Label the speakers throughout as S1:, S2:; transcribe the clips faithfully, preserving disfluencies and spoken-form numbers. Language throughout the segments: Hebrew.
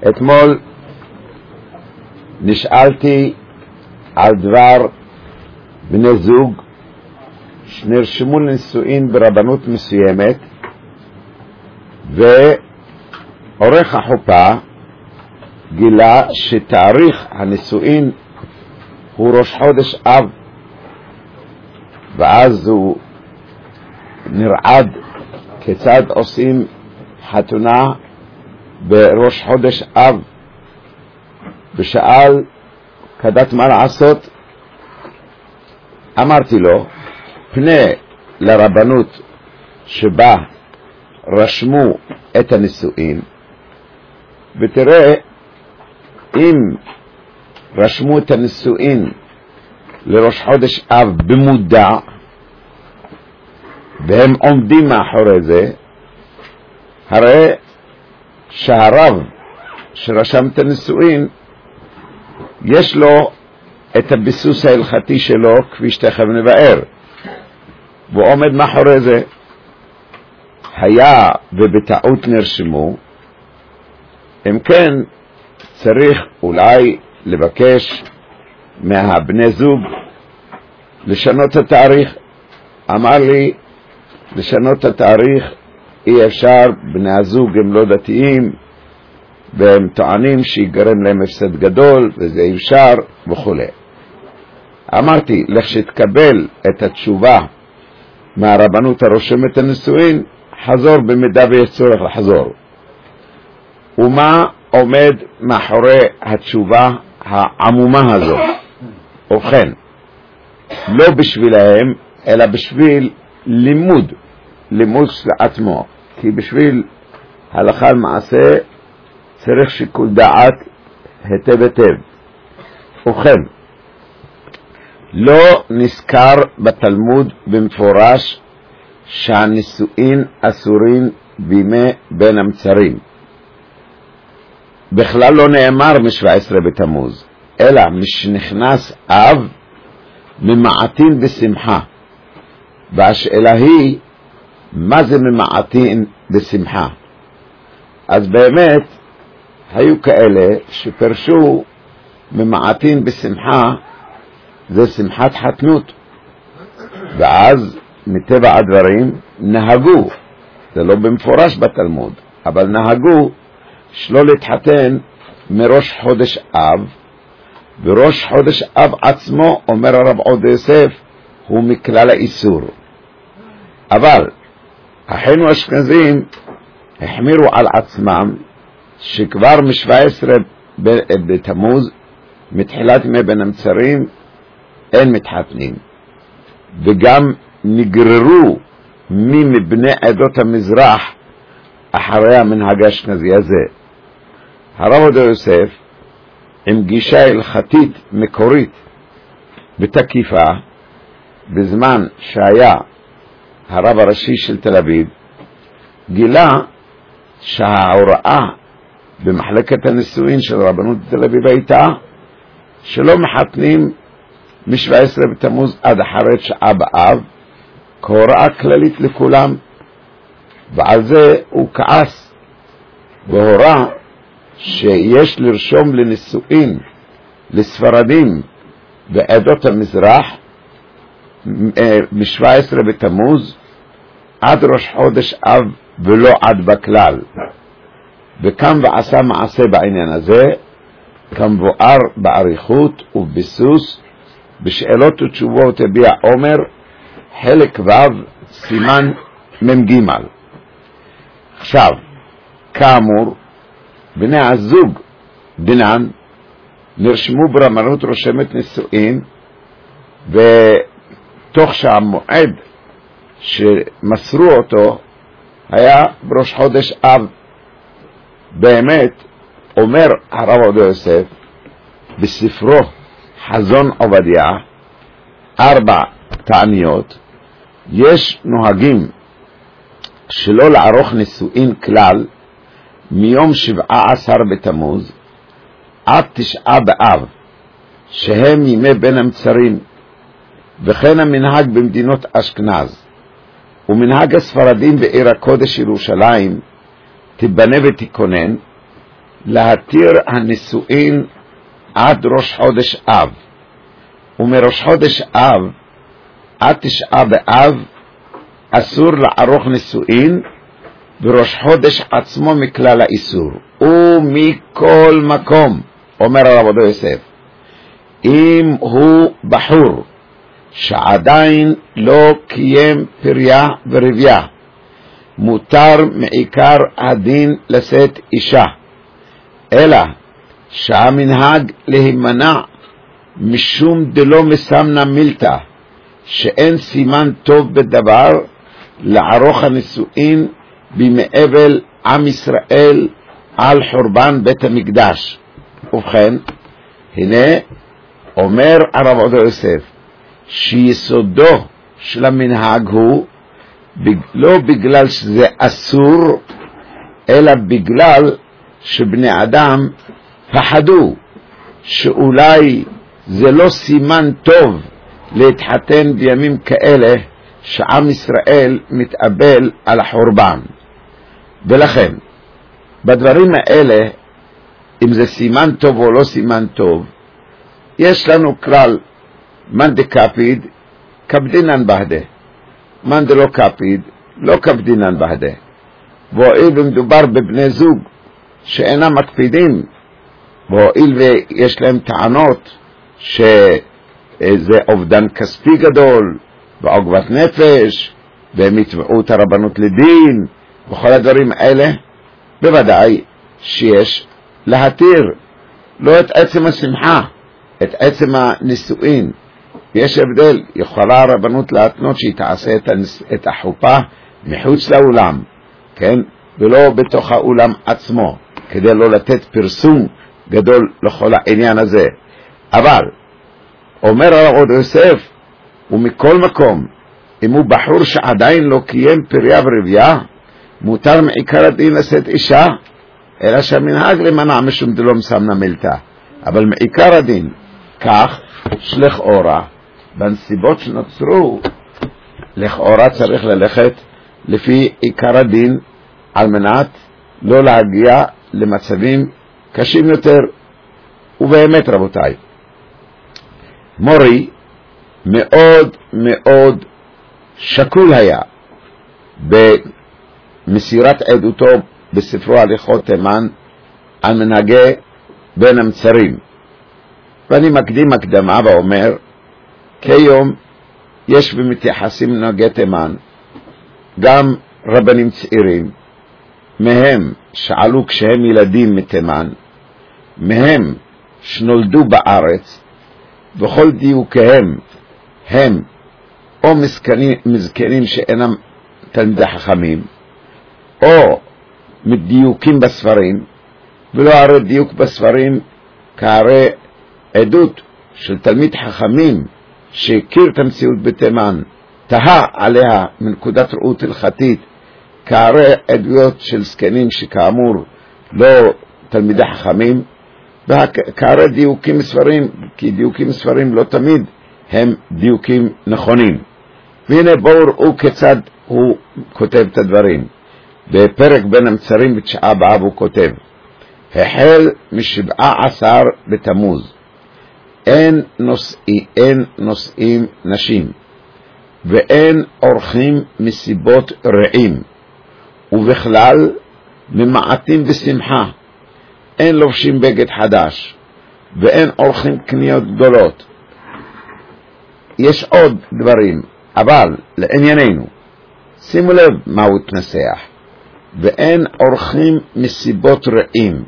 S1: אתמול נשאלתי על דבר בני זוג שנרשמו לנישואין ברבנות מסוימת, ועורך החופה גילה שתאריך הנישואין הוא ראש חודש אב, ואז הוא נרעד כיצד עושים חתונה בראש חודש אב, ושאל כדת מה לעשות. אמרתי לו, פנה לרבנות שבה רשמו את הנישואין ותראה אם רשמו את הנישואין לראש חודש אב במודע והם עומדים מאחורי זה, הרי שהרב שרשם את הנישואין יש לו את הביסוס ההלכתי שלו כפי שתכף נבאר, והוא עומד מאחורי זה. היה ובטעות נרשמו, אם כן צריך אולי לבקש מהבני זוג לשנות את התאריך. אמר לי, לשנות את התאריך אי אפשר, בני הזוג הם לא דתיים והם טוענים שיגרם להם הפסד גדול וזה אי אפשר וכו'. אמרתי, לכשתקבל את התשובה מהרבנות הרושמת הנישואין, חזור במידה ויש צורך לחזור. ומה עומד מאחורי התשובה העמומה הזו? ובכן, לא בשבילהם אלא בשביל לימוד, לימוד של עצמו, כי בשביל הלכה למעשה צריך שיקול דעת היטב היטב. ובכן, לא נזכר בתלמוד במפורש שהנישואין אסורים בימי בין המצרים. בכלל לא נאמר מ-שבע עשרה בתמוז, אלא משנכנס אב ממעטין בשמחה. והשאלה היא, מה זה ממעטין בשמחה? אז באמת היו כאלה שפרשו ממעטין בשמחה זה שמחת חתנות, ואז מטבע הדברים נהגו, זה לא במפורש בתלמוד, אבל נהגו שלא להתחתן מראש חודש אב, וראש חודש אב עצמו, אומר הרב עובדיה יוסף, הוא מכלל האיסור. אבל אחינו אשכנזים החמירו על עצמם שכבר מ-שבע עשרה בתמוז, מתחילת ימי בין המצרים, אין מתחתנים, וגם נגררו מי מבני עדות המזרח אחרי המנהג האשכנזי הזה. הרב עובדיה יוסף, עם גישה הלכתית מקורית ותקיפה, בזמן שהיה הרב הראשי של תל אביב, גילה שההוראה במחלקת הנישואין של רבנות תל אביב הייתה שלא מחתנים מ-שבע עשרה בתמוז עד אחרי תשעה באב, כהוראה כללית לכולם, ועל זה הוא כעס והוראה שיש לרשום לנישואין לספרדים בעדות המזרח מ-שבע עשרה בתמוז עד ראש חודש אב ולא עד בכלל. וקם ועשה מעשה בעניין הזה, כמבואר בעריכות ובביסוס בשאלות ותשובות הביע עומר, חלק ו' סימן מ"ג. עכשיו, כאמור, בני הזוג דינן נרשמו ברבנות רושמת נישואין, ותוך שהמועד שמסרו אותו היה בראש חודש אב. באמת, אומר הרב עובדיה יוסף בספרו חזון עובדיה, ארבע תעניות, יש נוהגים שלא לערוך נישואין כלל מיום שבעה עשר בתמוז עד תשעה באב, שהם ימי בין המצרים, וכן המנהג במדינות אשכנז, ומנהג הספרדים בעיר הקודש ירושלים תיבנה ותיכונן, להתיר הנישואין עד ראש חודש אב, ומראש חודש אב עד תשעה באב אסור לערוך נישואין, בראש חודש עצמו מכלל האיסור. ומכל מקום, אומר הרב עובדיה יוסף, אם הוא בחור שעדיין לא קיים פריה ורבייה, מותר מעיקר הדין לשאת אישה, אלא שהמנהג להימנע משום דלא מסמנה מילתא, שאין סימן טוב בדבר לערוך הנישואין בימי אבל עם ישראל על חורבן בית המקדש. ובכן, הנה אומר הרב עובדיה יוסף שיסודו של המנהג הוא לא בגלל שזה אסור, אלא בגלל שבני אדם פחדו שאולי זה לא סימן טוב להתחתן בימים כאלה שעם ישראל מתאבל על החורבן. ולכן בדברים האלה, אם זה סימן טוב או לא סימן טוב, יש לנו כלל, מן דקפיד קפדינן בהדה, מן דלא קפיד לא קפדינן בהדה. והואיל ומדובר בבני זוג שאינם מקפידים, והואיל ויש להם טענות שזה אובדן כספי גדול ועוגמת נפש והם יתבעו את הרבנות לדין וכל הדברים האלה, בוודאי שיש להתיר לא את עצם השמחה, את עצם הנישואין. יש הבדל, יכולה הרבנות להתנות שהיא תעשה את, הנס... את החופה מחוץ לאולם, כן? ולא בתוך האולם עצמו, כדי לא לתת פרסום גדול לכל העניין הזה. אבל אומר הרב עובדיה יוסף, ומכל מקום, אם הוא בחור שעדיין לא קיים פריה ורבייה, מותר מעיקר הדין לשאת אישה, אלא שהמנהג למנע משום דלא מסמנה מילתא. אבל מעיקר הדין, כך שלכאורה בנסיבות שנוצרו, לכאורה צריך ללכת לפי עיקר הדין, על מנת לא להגיע למצבים קשים יותר. ובאמת רבותיי, מורי מאוד מאוד שקול היה במסירת עדותו בספרו הליכות תימן על מנהגי בין המצרים. ואני מקדים הקדמה ואומר, כיום יש במתייחסים מנהגי תימן גם רבנים צעירים, מהם שעלו כשהם ילדים מתימן, מהם שנולדו בארץ, וכל דיוקיהם הם או מזקנים, מזקנים שאינם תלמידי חכמים, או מדיוקים בספרים, ולא הרי דיוק בספרים כהרי עדות של תלמיד חכמים שהכיר את המציאות בתימן, תהה עליה מנקודת ראות הלכתית, כהרי עדויות של זקנים שכאמור לא תלמידי חכמים, וכהרי דיוקים בספרים, כי דיוקים בספרים לא תמיד הם דיוקים נכונים. והנה בואו ראו כיצד הוא כותב את הדברים. בפרק בין המצרים בתשעה באב הוא כותב, החל משבעה עשר בתמוז, אין נושאים, אין נושאים נשים, ואין אורחים מסיבות רעים, ובכלל ממעטים בשמחה, אין לובשים בגד חדש, ואין אורחים קניות גדולות. יש עוד דברים, אבל לענייננו, שימו לב מה הוא התנסח. ואין אורחים מסיבות רעים,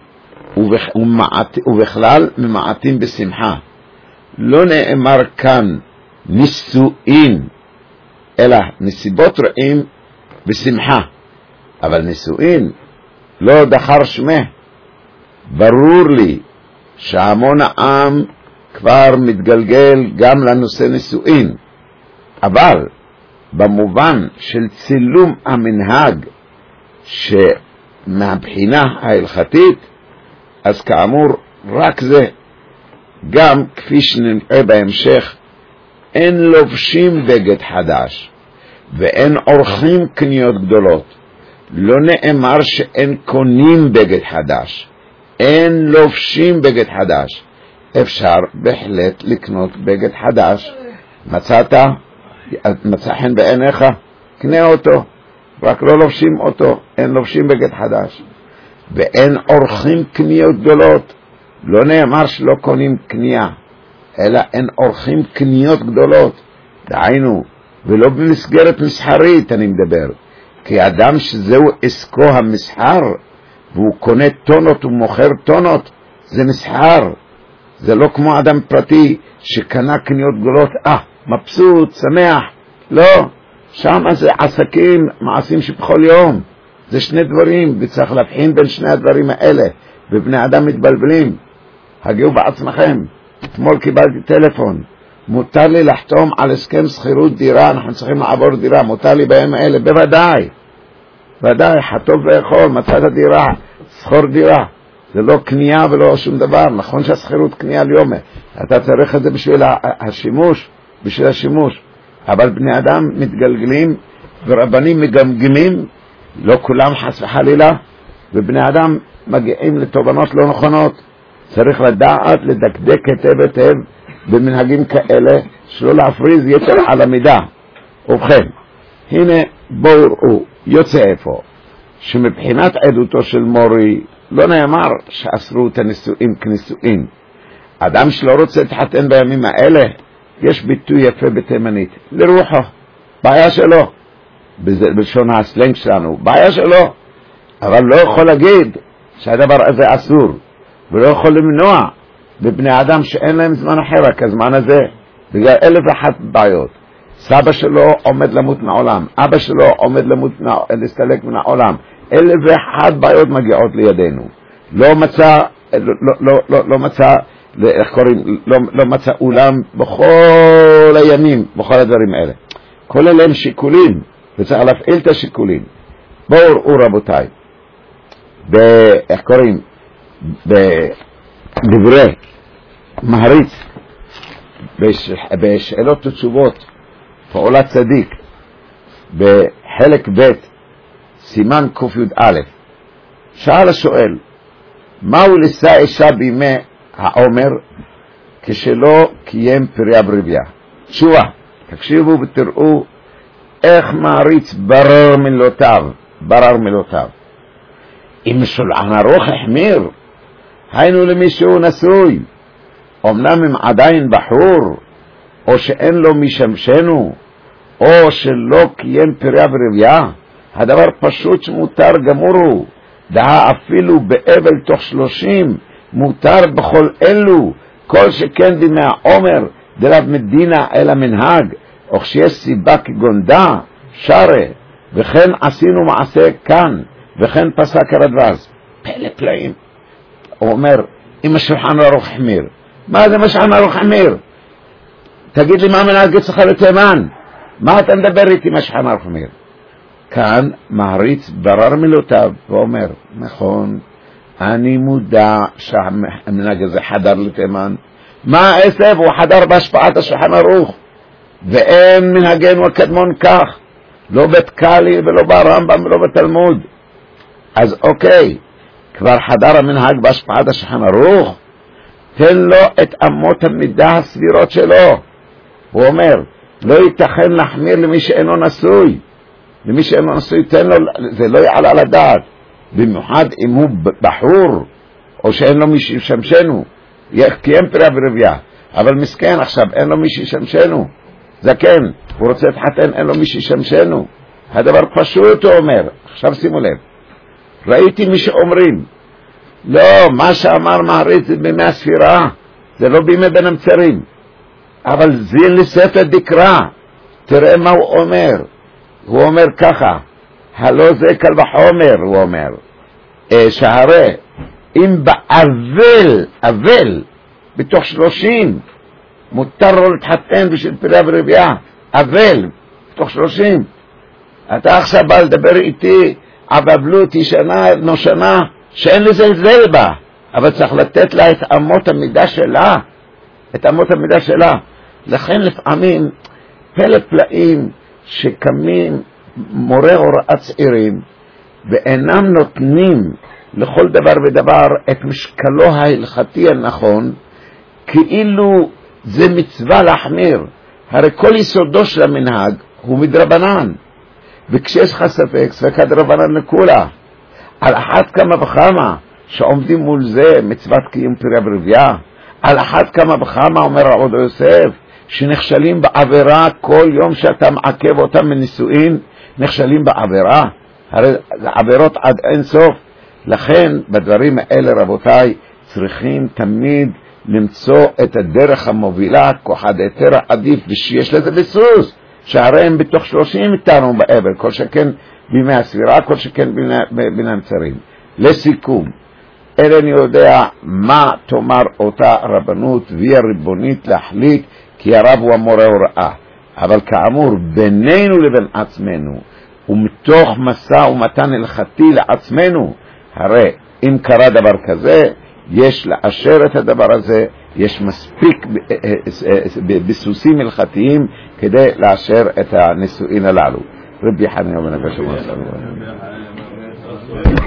S1: ובכלל ממעטים בשמחה. לא נאמר כאן נישואין, אלא נסיבות רעים בשמחה. אבל נישואין לא דחר שמה. ברור לי שהמון העם כבר מתגלגל גם לנושא נישואין, אבל במובן של צילום המנהג שמהבחינה ההלכתית, אז כאמור רק זה. גם כפי שנראה בהמשך, אין לובשים בגד חדש ואין עורכים קניות גדולות. לא נאמר שאין קונים בגד חדש, אין לובשים בגד חדש. אפשר בהחלט לקנות בגד חדש. מצאת, מצא חן בעיניך, קנה אותו, רק לא לובשים אותו, אין לובשים בגד חדש. ואין עורכים קניות גדולות, לא נאמר שלא קונים קנייה, אלא אין עורכים קניות גדולות, דהיינו, ולא במסגרת מסחרית אני מדבר, כי אדם שזהו עסקו המסחר, והוא קונה טונות ומוכר טונות, זה מסחר, זה לא כמו אדם פרטי שקנה קניות גדולות, אה, מבסוט, שמח, לא, שם זה עסקים, מעשים שבכל יום, זה שני דברים, וצריך להבחין בין שני הדברים האלה, ובני אדם מתבלבלים, הגיעו בעצמכם, אתמול קיבלתי טלפון, מותר לי לחתום על הסכם שכירות דירה, אנחנו צריכים לעבור דירה, מותר לי בימים האלה, בוודאי, ודאי, חטוב ויכול, מצאת דירה, שכור דירה, זה לא קנייה ולא שום דבר, נכון שהשכירות קנייה ליום, אתה צריך את זה בשביל השימוש, בשביל השימוש, אבל בני אדם מתגלגלים, ורבנים מגמגמים, לא כולם חס וחלילה, ובני אדם מגיעים לתובנות לא נכונות, צריך לדעת, לדקדק היטב היטב, במנהגים כאלה, שלא להפריז יתר על המידה. ובכן, הנה בואו ראו, יוצא איפה, שמבחינת עדותו של מורי, לא נאמר שאסרו את הנישואים כנישואים. אדם שלא רוצה להתחתן בימים האלה, יש ביטוי יפה בתימנית, לרוחו, בעיה שלו, בלשון הסלנג שלנו, בעיה שלו, אבל לא יכול להגיד שהדבר הזה אסור, ולא יכול למנוע בבני אדם שאין להם זמן אחר כזמן הזה, בגלל אלף ואחת בעיות. סבא שלו עומד למות מהעולם, אבא שלו עומד למות, להסתלק מן העולם, אלף ואחת בעיות מגיעות לידינו. לא מצא, לא, לא, לא, לא מצא, איך קוראים, לא, לא מצא אולם בכל הימים, בכל הדברים האלה. כל אלה הם שיקולים, וצריך להפעיל את השיקולים. בואו ראו רבותיי, איך קוראים, בדברי מהריץ, בשאלות ותשובות, פעולת צדיק, בחלק ב' סימן ק"א, שאל השואל, מהו לשא אישה בימי העומר כשלא קיים פרי הברבייה? תשובה, תקשיבו ותראו איך מעריץ ברר מילותיו, ברר מילותיו. אם שולחן ערוך החמיר, היינו למי שהוא נשוי, אמנם אם עדיין בחור, או שאין לו משמשנו, או שלא קיים פרי הברבייה, הדבר פשוט שמותר גמור הוא, דהה אפילו באבל תוך שלושים, מותר בכל אלו, כל שכן בימי העומר, דרב מדינה אל המנהג, או כשיש סיבה כגונדה, שרה, וכן עשינו מעשה כאן, וכן פסק הרדב"ז. פלא פלאים. הוא אומר, אם השולחן ערוך חמיר, מה זה השולחן ערוך חמיר? תגיד לי מה מנהג אצלך לתימן? מה אתה מדבר איתי עם השולחן ערוך חמיר? כאן מעריץ ברר מילותיו ואומר, נכון, אני מודע שהמנהג הזה חדר לתימן. מה עשב? הוא חדר בהשפעת השולחן ערוך, ואין מנהגנו הקדמון כך, לא בית קלי ולא ברמב"ם ולא בתלמוד. אז אוקיי, כבר חדר המנהג בהשפעת השולחן ערוך, תן לו את אמות המידה הסבירות שלו. הוא אומר, לא ייתכן להחמיר למי שאינו נשוי, למי שאינו נשוי תן לו, זה לא יעלה על הדעת, במיוחד אם הוא בחור, או שאין לו מי שישמשנו, קיים פרי הברבייה, אבל מסכן עכשיו, אין לו מי שישמשנו, זקן, הוא רוצה להתחתן, אין לו מי שישמשנו, הדבר פשוט הוא אומר. עכשיו שימו לב, ראיתי מי שאומרים, לא, מה שאמר מעריץ זה בימי הספירה, זה לא בימי בין המצרים, אבל זה לספר דקרא, תראה מה הוא אומר, הוא אומר ככה, הלא זה קל וחומר, הוא אומר, שהרי אם באבל, אבל, בתוך שלושים, מותר לו להתחתן בשביל פרי הברבייה, אבל, בתוך שלושים, אתה עכשיו בא לדבר איתי, הבבלות היא שנה, נושנה, שאין לזלזל בה, אבל צריך לתת לה את אמות המידה שלה, את אמות המידה שלה. לכן לפעמים פלא פלאים שקמים מורה הוראה צעירים, ואינם נותנים לכל דבר ודבר את משקלו ההלכתי הנכון, כאילו זה מצווה להחמיר. הרי כל יסודו של המנהג הוא מדרבנן, וכשיש לך ספק, ספקא דרבנן לכולה. על אחת כמה וכמה שעומדים מול זה מצוות קיום פריה ורבייה, על אחת כמה וכמה אומר רבי יוסף, שנכשלים בעבירה כל יום שאתה מעכב אותם מנישואין, נכשלים בעבירה, הרי עבירות עד אין סוף. לכן בדברים האלה רבותיי צריכים תמיד למצוא את הדרך המובילה, כוחד היתר עדיף, ושיש לזה ביסוס, שהרי הם בתוך שלושים איתנו בעבר, כל שכן בימי הסבירה, כל שכן בין המצרים. לסיכום, אין יודע מה תאמר אותה רבנות והיא הריבונית להחליט, כי הרב הוא המורה הוראה. אבל כאמור, בינינו לבין עצמנו, ומתוך מסע ומתן הלכתי לעצמנו, הרי אם קרה דבר כזה, יש לאשר את הדבר הזה, יש מספיק ביסוסים הלכתיים כדי לאשר את הנישואין הללו. רבי חנינא בן עקשיא